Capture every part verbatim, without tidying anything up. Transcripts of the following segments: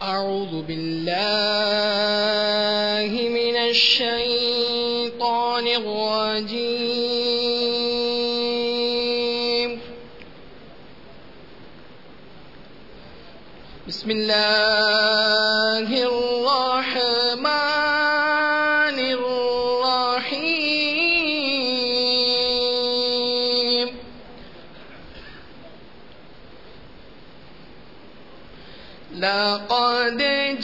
أعوذ بالله من الشيطان الرجيم. بسم الله الرحمن الرحيم. لقد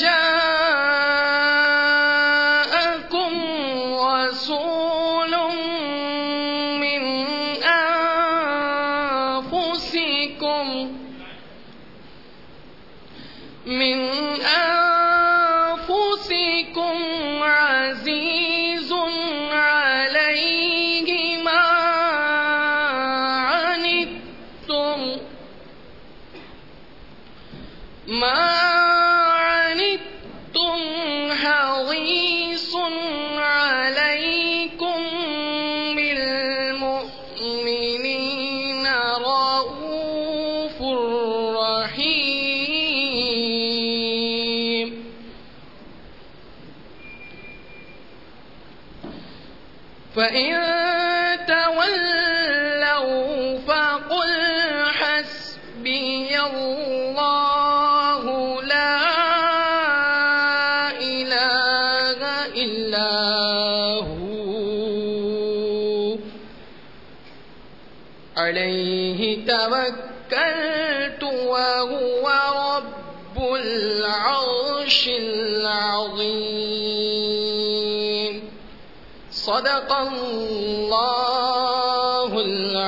جاءكم رسول من أنفسكم من أنفسكم عزيز عليه ما عنتم ما عنتم حريص عليكم بالمؤمنين رؤوف رحيم. فإن تولوا فقل حسبي الله لا إله إلا هو عليه توكلت وهو رب العرش العظيم. صدق الله العظيم.